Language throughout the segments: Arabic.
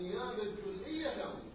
النيابة الجزئية ثانية.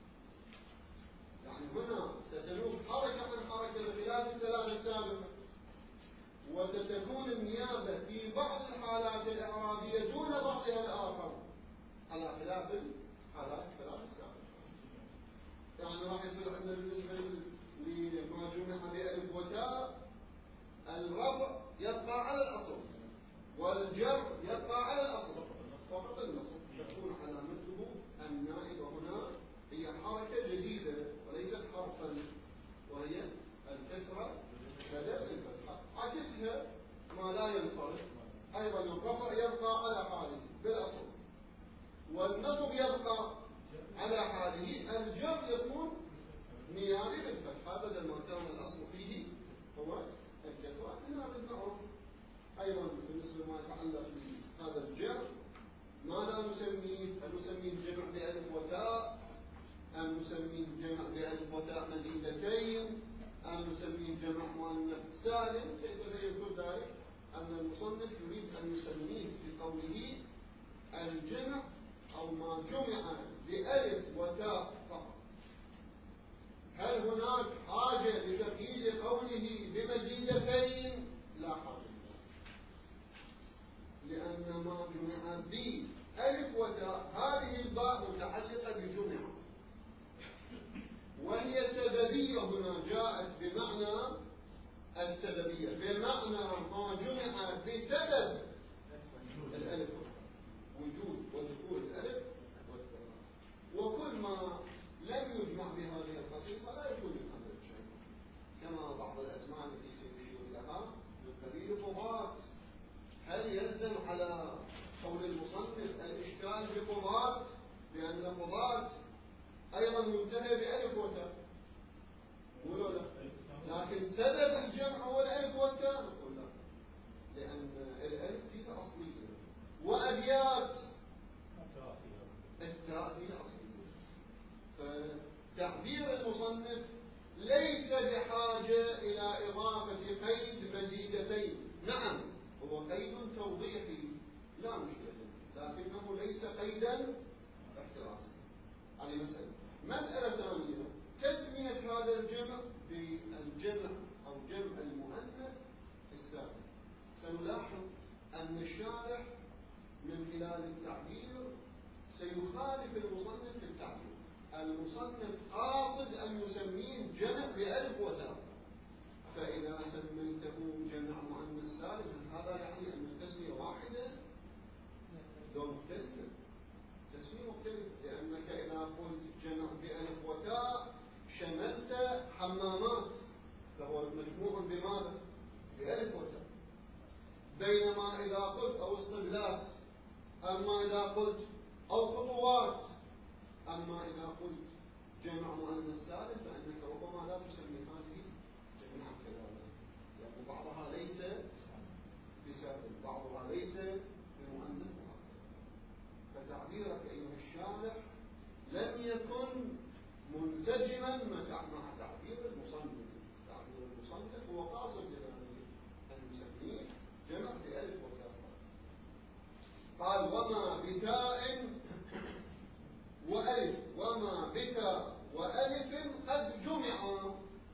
يعني هنا ستنوب حركة عن حركة بخلاف الثلاثة السابقة، وستكون النيابة في بعض الحالات الإعرابية دون بعضها الآخر على خلاف الحالات الثلاثة السابقة. يعني راح يصير عندنا بالنسبة لما جمع بألف وتاء الرفع يبقى على الأصل والجر يبقى على الأصل فقط النصب تكون علامته النائبة هنا هي حركة جديدة وليست حرفا، وهي الكسرة بدل الفتحة. عكسها ما لا ينصرف أيضا الرفع يبقى على حاله بالأصل والنصب يبقى على حاله، الجر يكون نيابي بالفتحة بدل ما كان الأصل فيه هو الكسرة. هنا نعرف أيضا بالنسبة لما يتعلق بهذا الجر ماذا نسميه؟ هل نسميه الجمع بألف وتاء أم نسميه الجمع بألف وتاء مزيدتين أم نسميه الجمع مؤنث سالم؟ سيتبين كل ذلك أن المصنف يريد أن يسميه في قوله الجمع أو ما جمع بألف وتاء فقط. هل هناك حاجة لتقييد قوله بمزيدتين؟ لا حاجة، لأن ما جمع بألف وتاء هذه الباء متعلقة بجمع، وهي سببية هنا جاءت بمعنى السببية، بمعنى ما جمع بسبب الألف وجود ودخول الألف والتاء، وكل ما لم يجمع بهذه الخصيصة لا يكون من هذا الشيء، كما بعض الأسماء التي سيشير لها من قبيل قضاة. هل يلزم على قول المصنف الإشكال بقضاة لأن قضاة أيضا منتهى بألف وتاء؟ نقول لا، لكن سبب الجمع هو الألف والتاء نقول لا، لأن الألف فيها أصلية وأبيات التاء فيها أصلية، فتعبير المصنف ليس بحاجة إلى إضافة قيد مزيدتين. نعم هو قيد توضيحي لا مشكلة، لكنه ليس قيدا احترازي. هذه مسألة ثانية تسمية هذا الجمع بالجمع أو جمع المؤنث السالم. سنلاحظ أن الشارح من خلال التعبير سيخالف المصنف في التعبير. المصنف قاصد أن يسميه جمع بألف وتاء، فإذا سميته جمع مؤنث سالم هذا يعني أن التسمية واحدة؟ دون مختلفة، تسمية مختلفة، لأنك إذا قلت جمع بألف وتاء شملت حمامات فهو مجموع بماذا؟ بألف وتاء، بينما إذا قلت أو اصطبلات، أما إذا قلت أو خطوات، أما إذا قلت جمع مؤنث سالم فإنك ربما لا تسمي هذه جميعا كذلك، لأن بعضها ليس بسالم بعضها ليس بمؤنث. فتعبيرك أيها الشارح لم يكن منسجما مع تعبير المصنف. تعبير المصنف هو قاصد لذلك أن يسميه جمع بألف وتاء. قال وما بتاء وألف، وما بتاء وألف قد جمع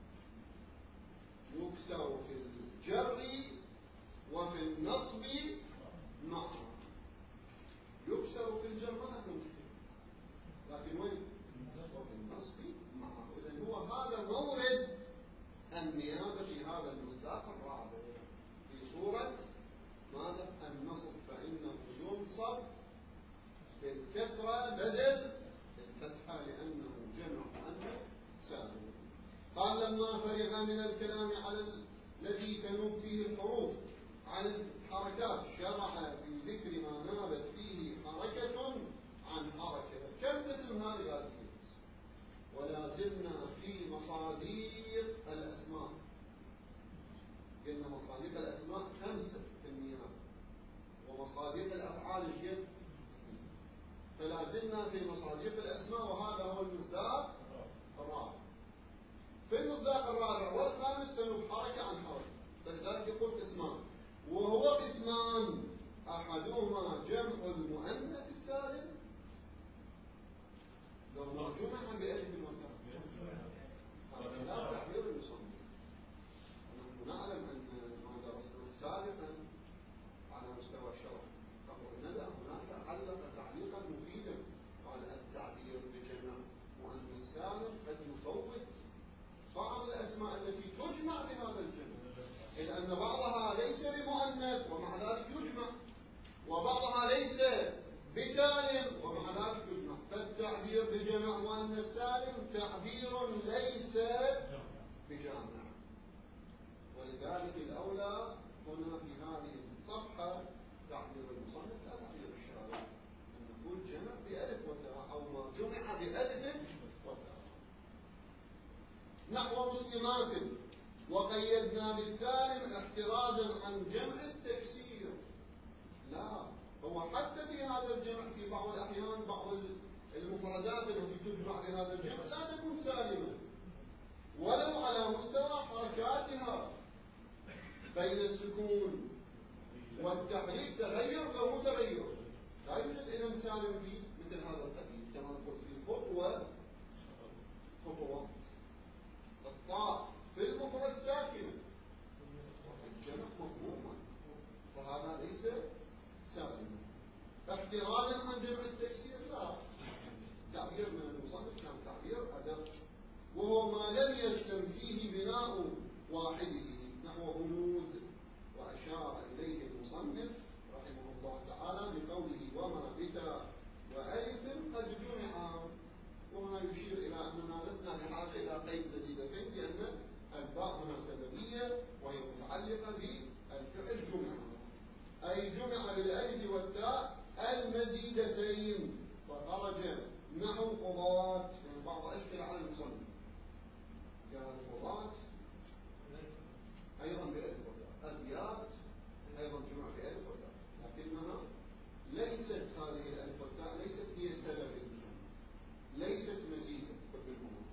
يكسر في الجر وفي النصب معا. يكسر في الجر ما عنده مشكلة، لكن وين؟ وفي النصب معه. إذن هو هذا مورد النيابة في هذا المصداق الرابع في صورة ماذا؟ النصب، فإنه ينصب بالكسرة بدل الفتحة لأنه جمع مؤنث سالم. قال لما فرغ من الكلام على الذي تنوب فيه الحروف عن الحركات شرع في ذكر ما نابت فيه حركة عن حركة. كم قسم هذه الآية؟ ولا زلنا في مصاديق الأسماء. قلنا مصاديق الأسماء 5 في النيابة، ومصاديق الأفعال الجد، فلا زلنا في مصاديق الأسماء، وهذا هو المصداق الرابع. في المصداق الرابع والخامس تنوب حركة عن حركة، فلذلك يقول قسمان، وهو قسمان: أحدهما جمع المؤنث السالم لأن بعضها ليس بمؤنث ومع ذلك يجمع، وبعضها ليس بسالم ومع ذلك يجمع، فالتعبير بجمع مؤنث سالم تعبير ليس بجامع. ولذلك الأولى هنا في هذه الصفحة تعبير المصنف لا تعبير الشارع، أن نقول جمع بألف وتاء أو ما جمع بألف وتاء. نحو مسلمات وقيدنا بالسالم احترازا عن جمع التكسير. لا، هو حتى في هذا الجمع في بعض الأحيان بعض المفردات التي تجمع بهذا الجمع لا تكون سالمة ولو على مستوى حركاتها بين السكون والتحريك تغير أو متغير، لا يوجد إذن سالم في مثل هذا القبيل كما نقول في خطوة خطوات. الطاء في المفرد ساكنة وفي الجمع مفهومة، فهذا ليس سالما. احترازا عن جمع التكسير لا، تعبير من المصنف كان تعبير أدب، وهو ما لم يجتم فيه بناء واحده نحو هنود، وأشار إليه المصنف رحمه الله تعالى بقوله وما بتا وألف قد جمعا. وهنا يشير إلى أننا لسنا بحاجة إلى قيد مزيدتين، لأن الباء هنا سببية وهي متعلقة بالفعل جمع، أي جمع بالألف والتاء المزيدتين فخرج نحو قضاة. يعني بعض أشكال على المصنف كان قضاة أيضا بألف وتاء، أبيات أيضا جمع بألف وتاء، لكنها ليست هذه الألف والتاء ليست هي سبب الجمع، ليست مزيدا بالمعنى.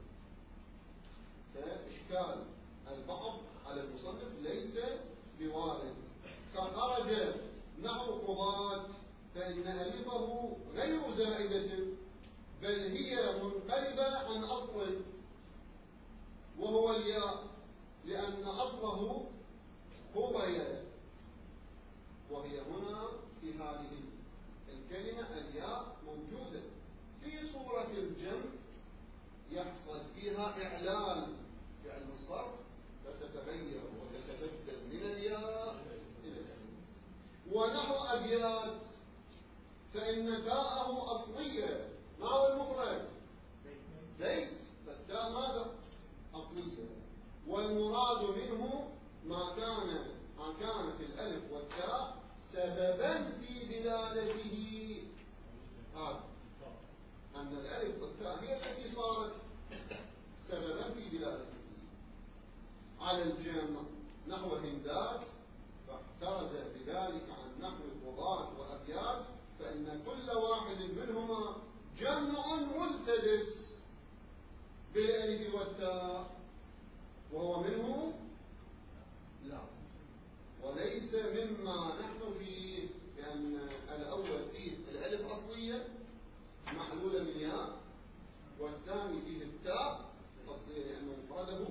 فإشكال البعض على المصنف ليس بوارد. فخرج نحو قضاة فإن ألفه غير زائدة بل هي منقلبة عن أصل وهو الياء، لأن أصله قضي، وهي هنا في هذه الكلمة الياء موجودة. في صورة الجمع يحصل فيها إعلال فعل الصرف فتتغير وتتبدل من الياء إلى الألف. ونحو أبيات فإن تاءه أصلية، ما هو المفرد؟ بيت، فالتاء ماذا؟ أصلية، والمراد منه ما كانت الألف والتاء سببا في دلالته. هذا أن الألف والتاء هي التي صارت سببا في دلالته على الجمع نحو هندات، فاحترز بذلك عن نحو قضاة وأبيات، فإن كل واحد منهما جمع ملتبس بالألف والتاء، وهو منه لا وليس مما نحن فيه، لأن الأول فيه الألف أصلية محلولة من ياء، والثاني فيه التاء أصلية لأنه مفرده،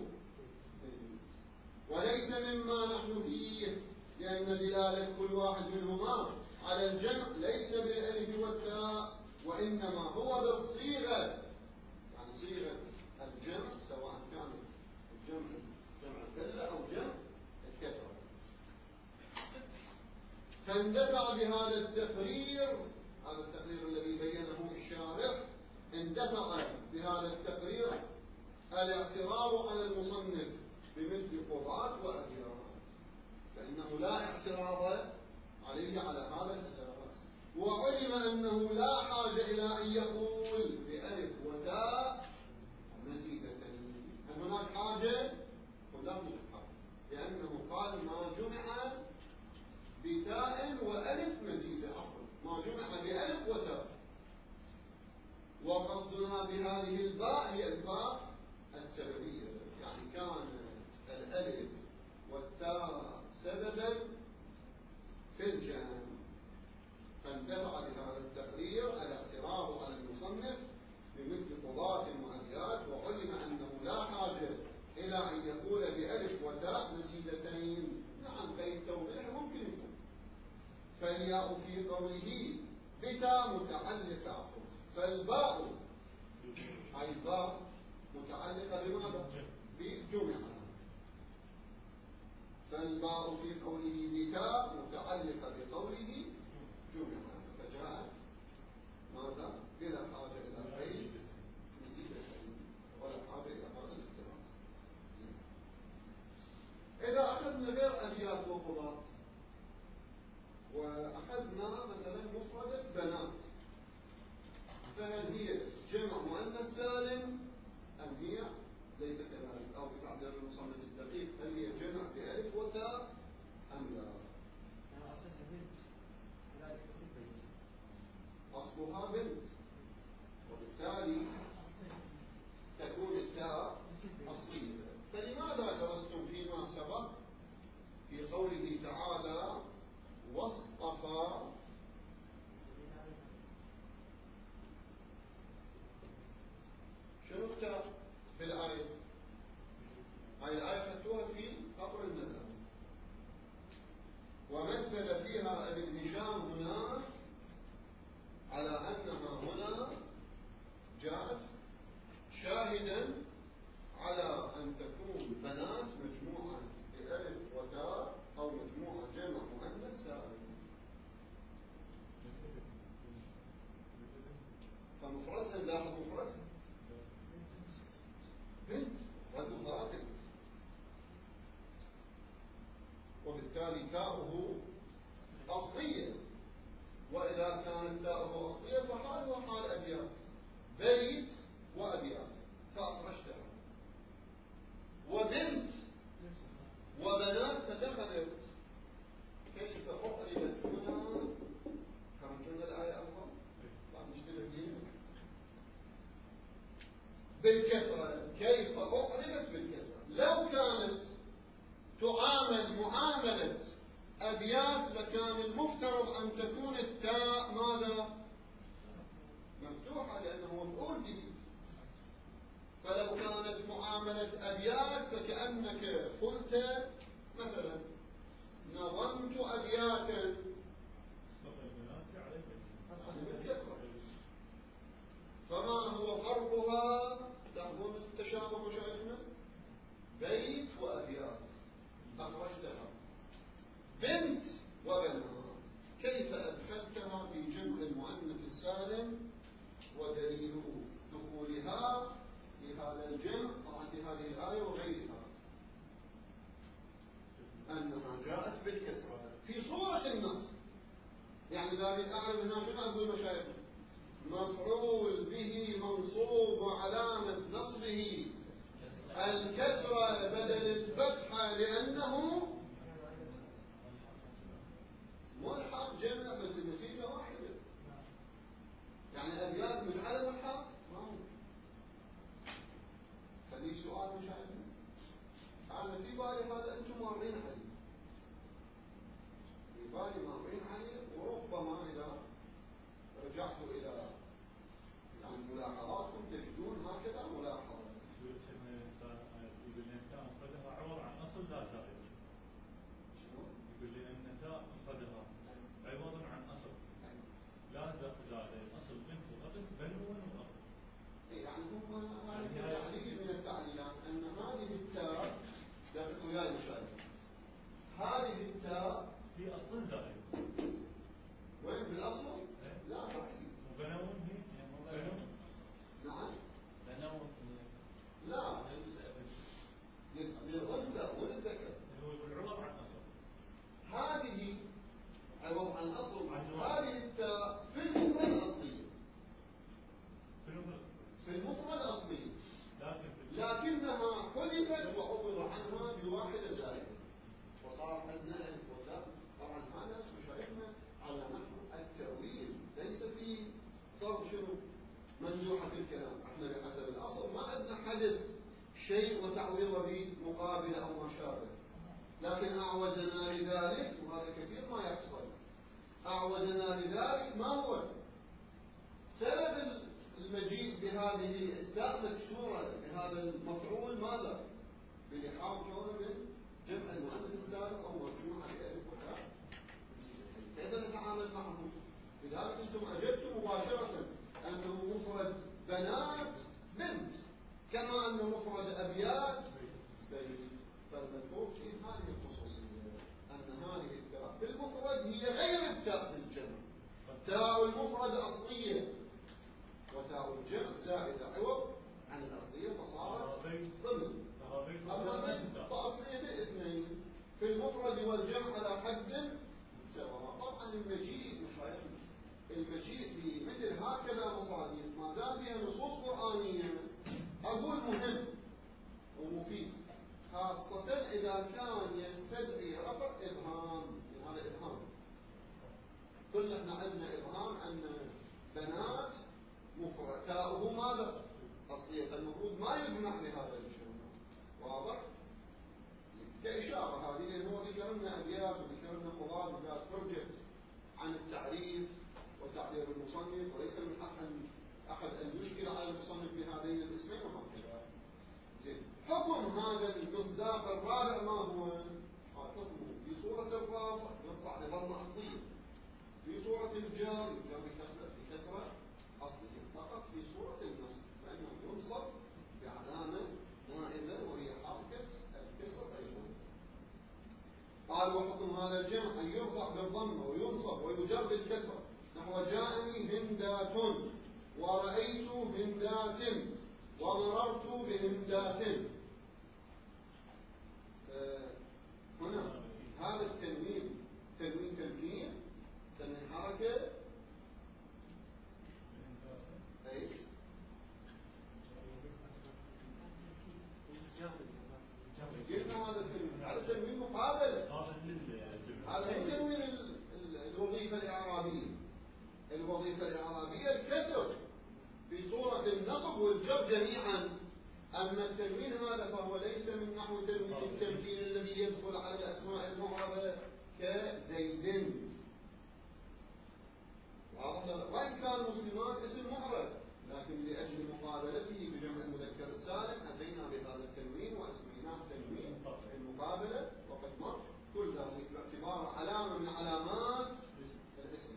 وليس مما نحن فيه لأن دلالة كل واحد منهما على الجمع ليس بالألف والتاء، وإنما هو بالصيغة، يعني صيغة الجمع سواء كان الجمع جمع الكلة أو جمع الكثرة. فاندفع بهذا التقرير، هذا التقرير الذي بينه الشارح، اندفع بهذا التقرير الاعتراض على المصنف بمثل قضاة وأبيات، فإنه لا اعتراض عليه على هذا الأساس، وعلم أنه لا حاجة إلى أن يقول بألف وتاء مزيدتين. هل هناك حاجة؟ ولا توجد حاجة، لأنه قال ما جمع بتاء وألف مزيدة، ما جمع بألف وتاء. وقصدنا بهذه الباء هي الباء السببية، يعني كان الألف والتاء سببا في الجمع، فاندفع بهذا التقرير الاعتراض على المصنف بمثل قضاة وأبيات، وعلم أنه لا حاجة إلى أن يقول بألف وتاء مزيدتين. نعم، كي توضيح ممكن يكون. فالياء في قوله بتاء متعلقة، فالباء أي باء متعلقة بماذا؟ بجمع. فالباء في قوله بتاء متعلقة بقوله جمع، فجاءت ماذا؟ بلا حاجة إلى قيد مزيدة ولا حاجة إلى هذا الافتراس. إذا أخذنا غير أبيات وقضاء وأخذنا مثلا مفردة بنات، فهل هي جمع مؤنث سالم أم هي ليس كذلك؟ أو بتعبير المصنف الدقيق هل هي جمع بألف وتاء أم لا؟ أصلها بنت، وبالتالي تكون التاء أصلية. فلماذا درستم فيما سبق في قوله تعالى واصطفى شنو التاء في الآية؟ هاي الآية خدتوها في قطر الندى، ومثل فيها ابن هشام هناك على أنها هنا جاءت شاهدا على أن تكون بنات مجموعة بألف وتاء أو مجموعة جمع مؤنث سالم. فمفردها لاحظ مفردها بنت ردها بنت، وبالتالي تاؤه أصلية. وإذا كانت تاؤه أصلية فحالها حال أبيات، بيت وأبيات فأخرجتها، وبنت وبنات فدخلت. كيف أقربت هنا؟ كم الآية أول؟ بعد نشتبه دينك بالكسرة. كيف أقربت بالكسرة؟ لو كانت تعامل معاملة أبيات لكان المفترض أن تكون التاء ماذا؟ مفتوحة، لأنه مفعول به. فلو كانت معاملة أبيات فكأنك قلت مثلا نظمت أبياتا بالكسرة. فما هو فرقها؟ تأخذون التشابه مشايخنا؟ بيت وأبيات أخرجتها، بنت وبنات كيف أدخلتها في جمع المؤنث السالم؟ ودليل دخولها في هذا الجمع طبعا في هذه الآية وغيرها أنها جاءت بالكسرة في صورة النصب. يعني ذلك الآية هنا شنو أقول مشايخنا؟ مفعول به منصوب وعلامة نصبه الكسرة بدل الفتحة لأنه ملحق جمع بس النتيجة واحدة. يعني أبيات مش على ملحق ما ممكن. فلي سؤال مشاهدنا أنا في بالي هذا أنتم مارين عليه، في بالي مارين عليه، وربما إذا رجعتوا إلى يعني ملاحظاتكم تجدون هكذا ملاحظة. يقول لنا التاء مفردها عبارة عن أصل لا زائد. شنو؟ يقول لنا أن التاء مفردها عبارة عن أصل لا زائد، أصل بنت وأب بنو وأب. يعني هم هذا تعليل من التعليلات أن هذه التاء دقيقوا وياي مشاهد، هذه التاء في أصل زائد. وين بالأصل؟ لا ضعيف. وبنون هي بنو. نعم. بنو لا للأنثى والذكر. هو العبارة عن أصل. هذه عبارة عن أصل. هذه التاء في المفرد الأصلي. في المفرد الأصلي. لكنها حذفت وعوض عنها بواحدة زائدة وصار عندنا ألف وتاء. طبعا هذا مشايخنا على نحو التأويل ليس في ضرب شنو منزوحة الكلام. احنا بحسب الأصل ما عندنا حدث شيء وتعويض به مقابل أو ما شابه، لكن أعوزنا لذلك، وهذا كثير ما يحصل، أعوزنا لذلك ما هو سبب المجيء بهذه التاء مكسورة بهذا المفعول؟ ماذا؟ بلحاظ كونه من جمع المؤنث السالم أو مجموعة بألف وتاء. كيف نتعامل معه؟ لذلك أنتم أجبتم مباشرة أنه مفرد بنات بنت، كما أنه مفرد أبيات بيت. فالمذكور في هذه الخصوصية. والجمع على حد سواء. طبعا المجيء مشايخنا، المجيء بمثل هكذا مصادر ما دام فيها نصوص قرآنية أقول مهم ومفيد، خاصة إذا كان يستدعي رفع إبهام. هذا إبهام، كل احنا عندنا إبهام أن بنات مفرد تاؤه ماذا؟ أصلية، المفروض ما يجمع بهذا الجمع. واضح؟ كإشارة هذه، لأن هو ذكر لنا أبيات وذكر لنا قواعد وقال حجة عن التعريف وتعبير المصنف، وليس من حق أحد أن يشكل على المصنف بهذين الاسمين وهكذا. زين، حكم هذا المصداق الرابع ما هو؟ حكمه في صورة الرافع يرفع بضم أصلية، في صورة الجار يجر بكسرة أصلية، فقط في صورة النصب فإنه ينصب بعلامة نائبة وهي حركة الكسر أيضا. قال وحكم هذا الجمع أن يرفع بالضم وينصب ويجر بالكسرة، نحو جاءني هندات ورأيت هندات ومررت بهندات. هنا هذا التنوين تنوين تمكين، تنوين حركة، ايش؟ قلنا هذا التنوين، هذا تنوين مقابل، هذا مو تنوين الوظيفة الإعرابية. الوظيفة الإعرابية الكسر في صورة النصب والجر جميعا، أما التنوين هذا فهو ليس من نحو تنوين التمكين الذي يدخل على الأسماء المعربة كزيد. وإن كان مسلمان اسم معرب، لكن لأجل مقابلته بجمع المذكر السالم أتينا بهذا التنوين وأسميناه تنوين المقابلة، وقد مر كل ذلك باعتباره علامة من علامات الاسم.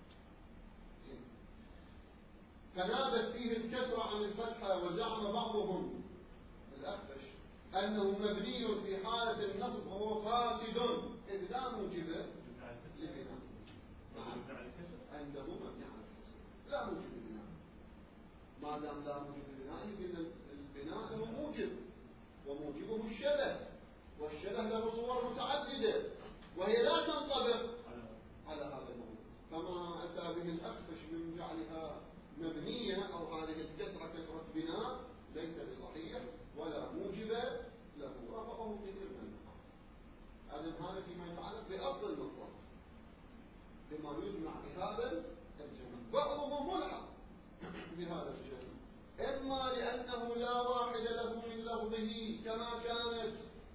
فنابت فيه الكسر عن الفتحة، وزعم بعضهم الأخفش أنه مبني في حالة النصب وهو فاسد إذ لا موجب لبناء. عنده مبني على الكسر لا موجب لبناء، ما دام لا موجب لبناء البناء له موجب، وموجبه الشبه، والشبه له صور متعددة وهي لا تنطبق على هذا الموضوع. فما أتى به الأخفش من جعلها مبنية أو هذه الكسرة كسرة بناء ليس بصحيح ولا موجب له، رفضه كثير من النحاة. هذا فيما يتعلق بأصل المطلق بما يجمع بهذا الجمع. بعضهم ملحق بهذا الجمع، إما لأنه لا واحد له من لفظه كما كانت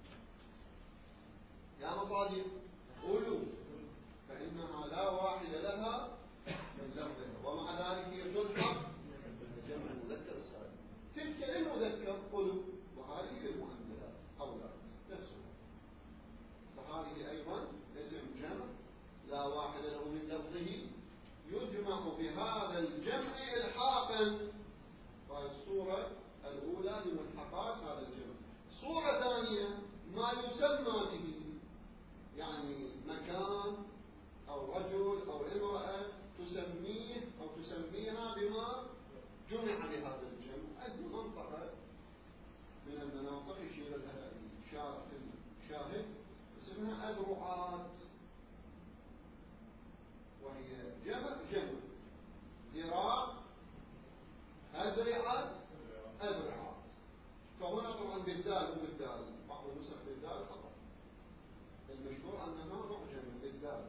يا مصادر قولوا، فإنها لا واحد لها من لفظها، ومع ذلك هي تلحق جمع المذكر السالم. تلك للمذكر قلوب، وهذه للمؤنثات أولاد نفسها، فهذه أيضا اسم جمع لا واحد له من لفظه يجمع بهذا الجمع إلحاقا. فالصورة الأولى لملحقات هذا الجمع. صورة ثانية ما يسمى به، يعني مكان أو رجل أو امرأة تسميه أو تسميها بما جمع بهذا الجمع. أدنى منطقة من المناطق يشير لها الشاهد اسمها أذرعات، وهي جمع ذراع أذرعة أذرعات. فهنا طبعا بالدال وبالدال، بعض النسخ بالدال خطأ، المشهور أنها معجم بالدال.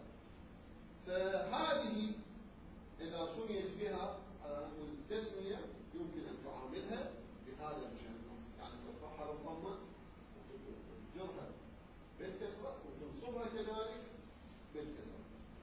فهذه إذا سميت بها على التسمية يمكن أن تعاملها بهذا الجمع، يعني ترفعها بالضمة وتجرها بالكسرة وتنصبها كذلك بالكسرة.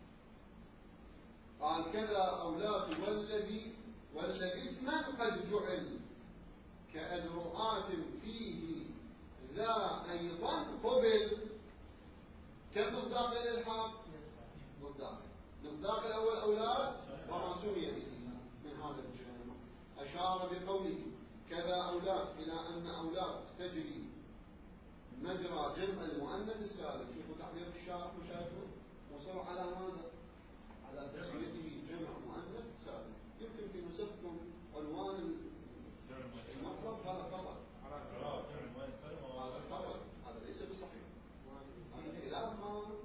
قال كذا أولاد والذي اسما قد جعل كأذرعات فيه ذا أيضا قبل. كم مصداق للإلحاق؟ مصداق الأول أولاد وما سمي به من هذا الجمع. أشار بقوله كذا أولاد إلى أن أولاد تجري مجرى جمع المؤنث السالم. شوفوا تعبير الشارح مشاهدون وصل على ماذا؟ على تسميته جمع مؤنث سالم. يمكن في نسختم عنوان المطلب هذا خطأ، هذا خطأ، هذا ليس بصحيح، هذا خلاف ما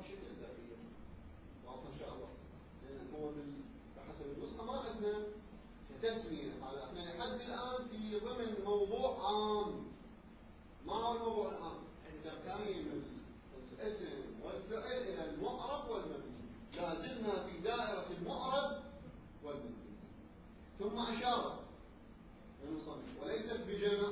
شكل ذكية واضح إن شاء الله. لأن هو بحسب النسخة ما عندنا تسمية، على احنا لحد الآن في ضمن موضوع عام. ما هو الموضوع العام؟ تقييم الاسم والفعل إلى المعرب والمبني، لا زلنا في دائرة المعرب والمبني. ثم أشار المصنف وليست بجمع،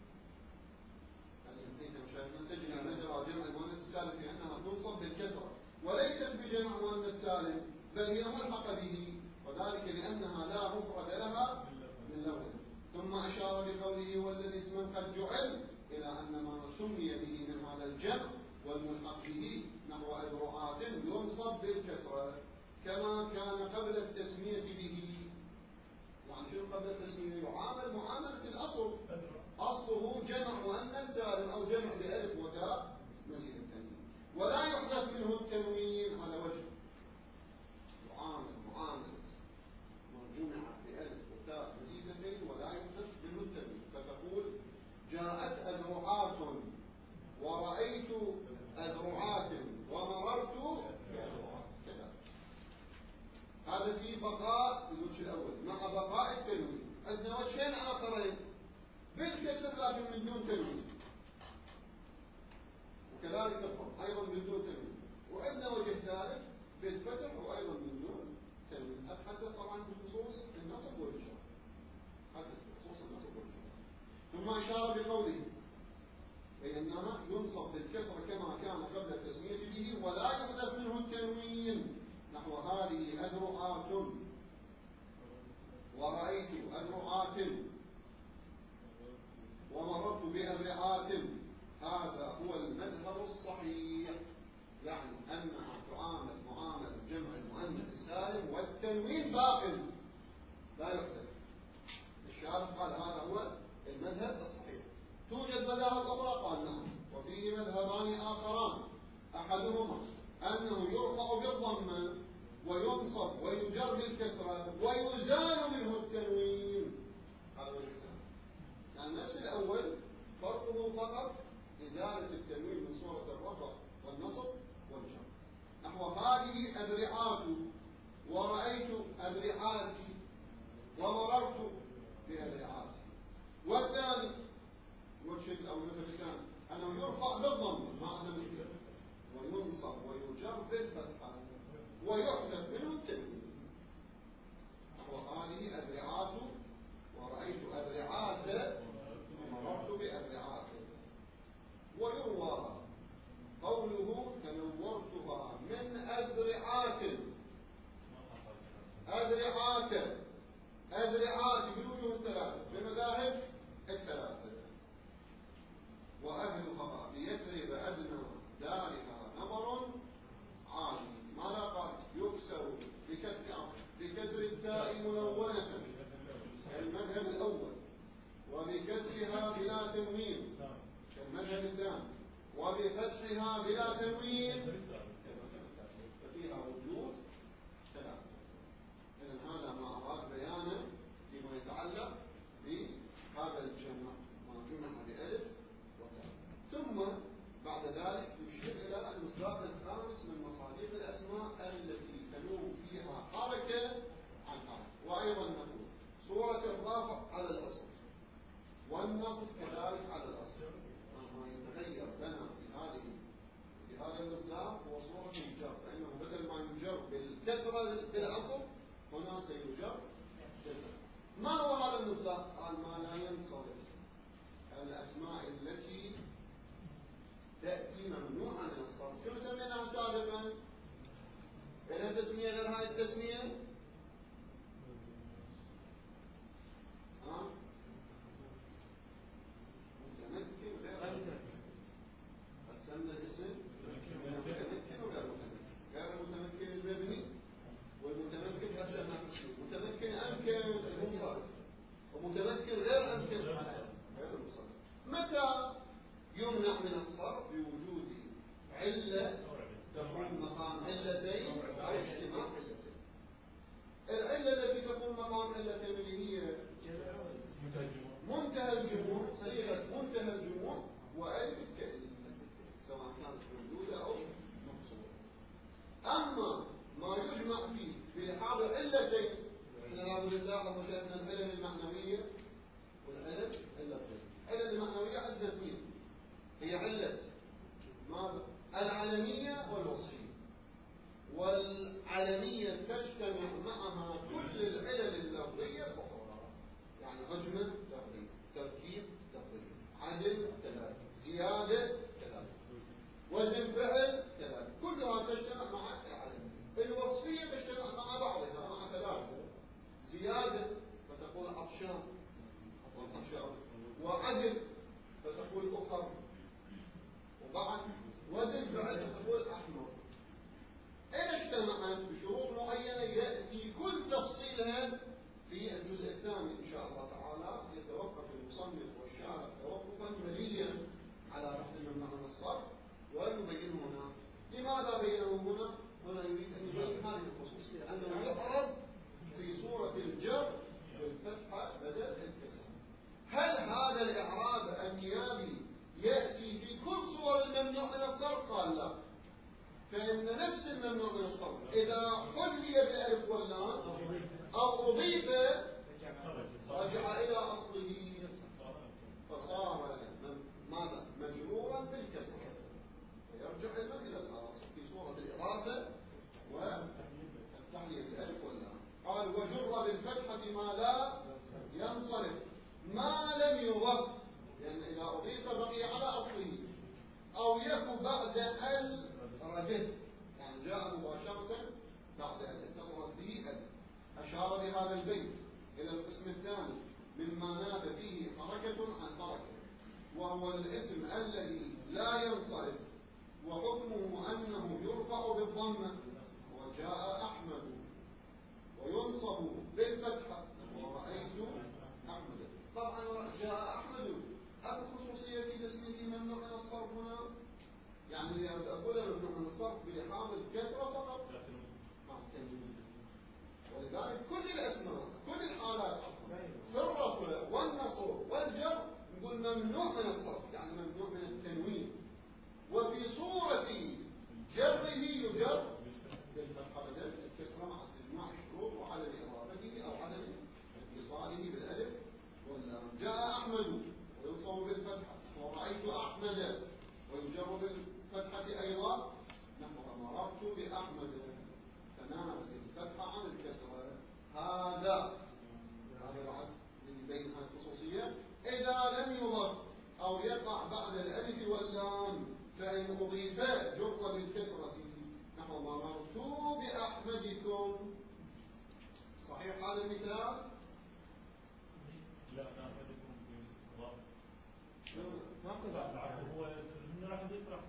تجد نجرى جمع المؤنث السالم في أنها تنصب بالكسرة، وليست بجمع مؤنث سالم بل هي ملحقة به، وذلك لأنها لا مفرد لها من لون. ثم أشار بقوله والذي اسما قد جعل إلى أن ما سمي به من هذا الجمع والملحق به نحو أذرعات ينصب بالكسرة كما كان قبل التسمية به. يعني شنو قبل التسمية؟ يعامل معاملة الأصل، أصله جمع مؤنث سالم أو جمع بألف وتاء مزيد التنوين، ولا يحدث منه التنوين على وجه يعامل معاملة مرجوعة بألف وتاء مزيدتين ولا يحدث منه التنوين. فتقول جاءت أذرعات ورأيت أذرعات ومررت بأذرعات كذا. هذا في بقاء الوجه الأول مع بقاء التنوين. عندنا وجهين آخرين بالكسر لكن من دون تنوين، وكذلك الضم أيضا من دون تنوين. وعندنا وجه ثالث بالفتح وأيضا من دون تنوين. أتحدث طبعا بخصوص النصب والجر، أتحدث بخصوص النصب والجر. ثم أشار بقوله بأنها ينصب بالكسر كما كان قبل التسمية به ولا يحدث منه التنوين نحو هذه أذرعات ورأيت أذرعات ومررت بأذرعات. هذا هو المذهب الصحيح، يعني أنها تعامل معاملة جمع المؤنث السالم والتنوين باق لا يحدث. الشارح قال هذا هو المذهب الصحيح. توجد مذاهب أخرى قال نعم، وفيه مذهبان آخران، أحدهما أنه يرفع بالضمة وينصب ويجر بالكسرة ويزال منه التنوين. هذا وجه ثاني، يعني نفس الأول فرقه فقط إزالة التنوين من صورة الرفع والنصب والجر. نحو هذه أذرعات ورأيت أذرعاتي ومررت بأذرعاتي. والثاني وجه أو مثل الثاني أنه يرفع بالضمة ما عنده مشكلة وينصب ويجر بالفتحة ويحدث منه التنوين. وهذه أذرعات ورأيت أذرعات ومررت بأذرعات. ويروى قوله تنورتها من أذرعات أذرعات أذرعات بالوجوه الثلاثة بمذاهب الثلاثة. وأهلها بيثرب أدنى دارها نمر عالي. ماذا قال؟ يكسر بكسر التاء منونة المذهب الأول، وبكسرها بلا تنوين كالمذهب الثاني، وبفتحها بلا تنوين. ففيها وجوه ثلاثة. إذن هذا ما أراد بيانه فيما يتعلق بهذا الجمع ما جمع بألف وتاء. ثم بعد ذلك يشير إلى المصداق الخامس من مصادق الأسماء التي تنوب فيها حركة عن حركة. وأيضا نقول صورة الرافع على الأصل والنصب كذلك على الأصل. ما يتغير لنا في هذا المصداق هو صورة الجر، فإنه بدل ما يجر بالكسرة بالأصل هنا سيجر بالفتح. ما هو هذا المصداق؟ قال ما لا ينصرف الأسماء التي تأتي ممنوعة من الصرف. كم سميناها سابقا؟ إلى تسمية غير هذه التسمية؟ متمكن غير متمكن. قسمنا الاسم متمكن وغير متمكن. غير المتمكن المبني والمتمكن قسمنا قسمين، متمكن أمكن المنصرف ومتمكن غير أمكن غير المنصرف. متى يمنع من الصرف؟ بوجود علة تقوم مقام علتين أو اجتماع علتين. العلة التي تقوم مقام علتين اللي هي منتهى الجموع، صيغة منتهى الجموع وألف التأليف سواء كانت موجودة أو مقصورة. العلمية والوصفية. والعلمية تجتمع معها كل العلل اللفظية الأخرى، يعني عجمة لفظية، تركيب لفظي، عدل كذلك، زيادة كذلك، وزن فعل كذلك، كلها تجتمع مع العلمية. الوصفية تجتمع مع بعضها مع ثلاثة: زيادة فتقول عطشان وعدل فتقول أخر، وبعد وزن فعل فتقول أحمر. إن اجتمعت بشروط معينة يأتي كل تفصيلها في الجزء الثاني إن شاء الله تعالى. يتوقف المصنف والشارح توقفا مليا على بحث الممنوع من الصرف ويبين هنا. لماذا بينه هنا؟ هنا يريد أن يبين هذه الخصوصية، أنه يعرض في صورة الجر بالفتحة بدل الكسر. هل هذا الإعراب النيابي يأتي في كل صور الممنوع من الصرف؟ قال لا. فإن نفس الممنوع من الصرف إذا حلي بالألف واللام أو أضيف رجع إلى أصله فصار ماذا؟ مجرورا بالكسر، فيرجع إلى الأصل في صورة الإضافة والتحلية بالألف واللام. قال وجر بالفتحة ما لا ينصرف ما لم يضف، لأن إذا أضيف بقي على أصله، أو يكن بعد رجت، يعني جاء مباشرة بعد أن اتصلت به أشار بهذا البيت إلى القسم الثاني مما ناب فيه حركة عن حركة، وهو الاسم الذي لا ينصرف وحكمه أنه يرفع بالضمة، وجاء أحمد، وينصب بالفتحة ورأيت أحمد. طبعا جاء أحمد الخصوصية في تسميته ممنوع من الصرف هنا، يعني أقول ممنوع من الصرف بحامل كسرة فقط، ولذلك كل الأسماء كل الحالات في الرفع والنصب والجر نقول ممنوع من الصرف، يعني ممنوع من التنوين. وفي صورة جره يجر بالفتحة بدل الكسرة مع استجماع الشروط وعدم إضافته أو عدم اتصاله بالألف واللام. جاء أحمد وينصب بالفتحة، ورأيت أحمد ويجر بالفتحة أيضا، نحو مررت بأحمد فنامت الفتحة عن الكسرة. هذا بعد بين الخصوصية. إذا لم يضف أو يقع بعد الألف واللام فإن أضيف جر بالكسرة، نحو مررت بأحمدكم. صحيح هذا المثال؟ لا أحمدكم ما قدر هو من راح يضيف راح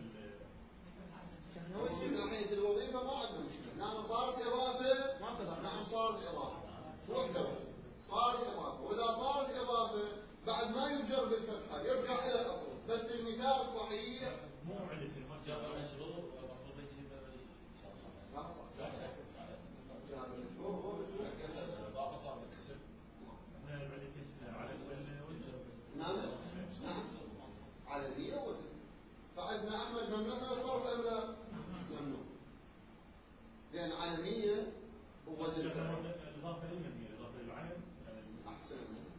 من ناحية الوظيفة ما عندنا مشكلة. نعم صارت إضافة، نعم صارت إضافة، صارت إضافة. وإذا صارت إضافة بعد ما يجر بالفتحة يرجع إلى الأصل. بس المثال صحيح مو عندي في المجر مشروع ومفروض يجيب لا صح جار مشروع هو مشروع الكسر الإضافة صار بالكسر. احنا بعد على الوجه نعم علنية وزن. فعندنا أحمد ممنوع من الصرف أم لا؟ ممنوع، لأن علنية ووزن. الإضافة للمبنية، الإضافة للعلم أحسن.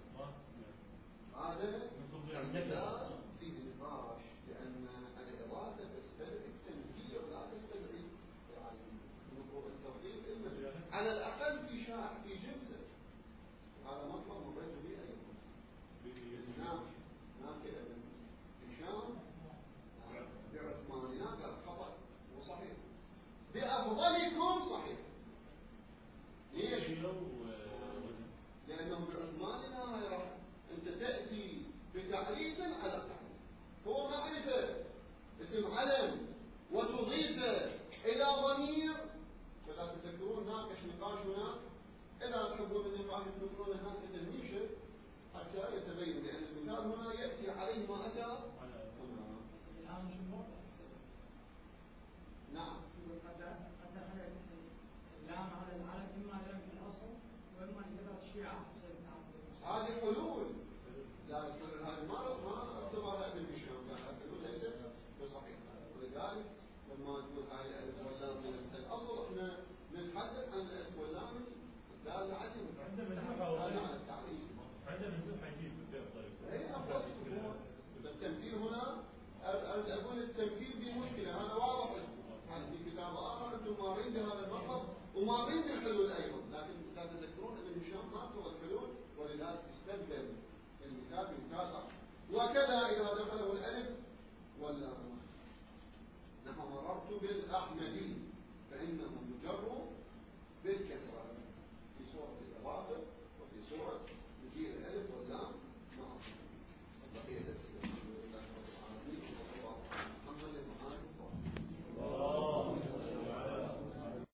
هذا المثال فيه نقاش، لأن الإضافة تستدعي التنكير لا تستدعي يعني التوظيف إلا على الأقل في جنسه. هذا مطلب مريت به أيضا. نعم كذا هشام بعثماننا قال خطأ وصحيح، بأفضلكم صحيح. ليش؟ لأنه بعثماننا هاي راح أنت تأتي بتعريف على تعريف، هو معرفة اسم علم وتضيفه إلى ضمير. فلا تذكرون ناقش نقاش هناك، إذا تحبون النقاش تذكرون هناك تلميشه حتى يتبين، لأن المثال هنا يأتي عليه ما أتى هنا. نعم اللام على العلم إما لم في الأصل وإما لكثرة الشيعة. هذه حلول، لا الحلول هذه ما اعتبرها ابن هشام، لا الحلول ليست بصحيحة. ولذلك لما نقول هاي الألف واللام من الأصل احنا نتحدث عن الألف واللام الدالة على التعريف. عندما نقول حيجيب أي أفضل التمثيل هنا أرجع أقول التمثيل به مشكلة. بهذا المطلب وما بين الحلول أيضا، لكن لا تذكرون ابن هشام ما سوى الحلول ولذلك استبدل المثال بمثال. وكذا إذا دخله الألف واللام. نحو مررت بالأحمدي فإنه يجر